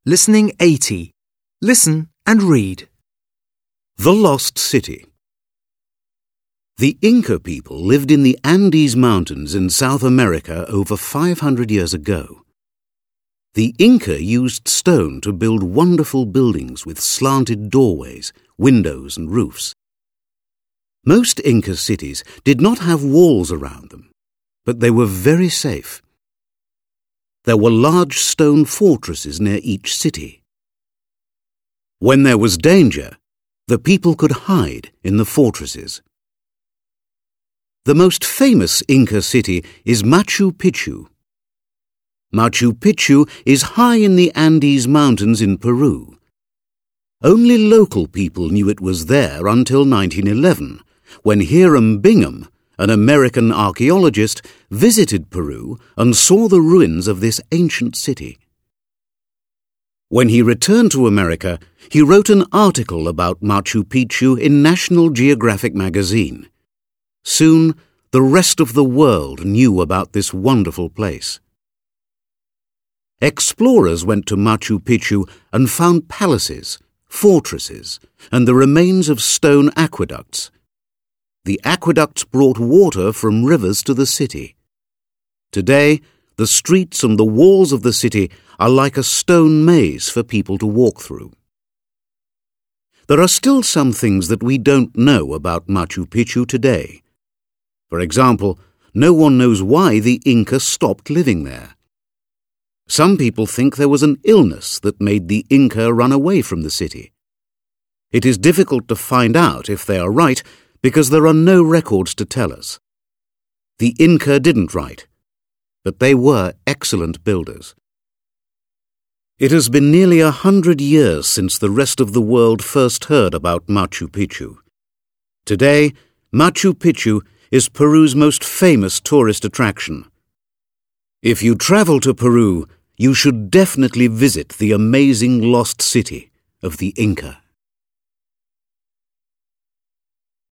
Listening 80. Listen and read. The Lost City. The Inca people lived in the Andes Mountains in South America over 500 years ago. The Inca used stone to build wonderful buildings with slanted doorways, windows and roofs. Most Inca cities did not have walls around them, but they were very safe. There were large stone fortresses near each city. When there was danger, the people could hide in the fortresses. The most famous Inca city is Machu Picchu. Machu Picchu is high in the Andes Mountains in Peru. Only local people knew it was there until 1911, when Hiram Bingham, an American archaeologist, visited Peru and saw the ruins of this ancient city. When he returned to America, he wrote an article about Machu Picchu in National Geographic magazine. Soon, the rest of the world knew about this wonderful place. Explorers went to Machu Picchu and found palaces, fortresses, and the remains of stone aqueducts. The aqueducts brought water from rivers to the city. Today, the streets and the walls of the city are like a stone maze for people to walk through. There are still some things that we don't know about Machu Picchu today. For example, no one knows why the Inca stopped living there. Some people think there was an illness that made the Inca run away from the city. It is difficult to find out if they are right, because there are no records to tell us. The Inca didn't write, but they were excellent builders. It has been nearly 100 years since the rest of the world first heard about Machu Picchu. Today, Machu Picchu is Peru's most famous tourist attraction. If you travel to Peru, you should definitely visit the amazing lost city of the Inca.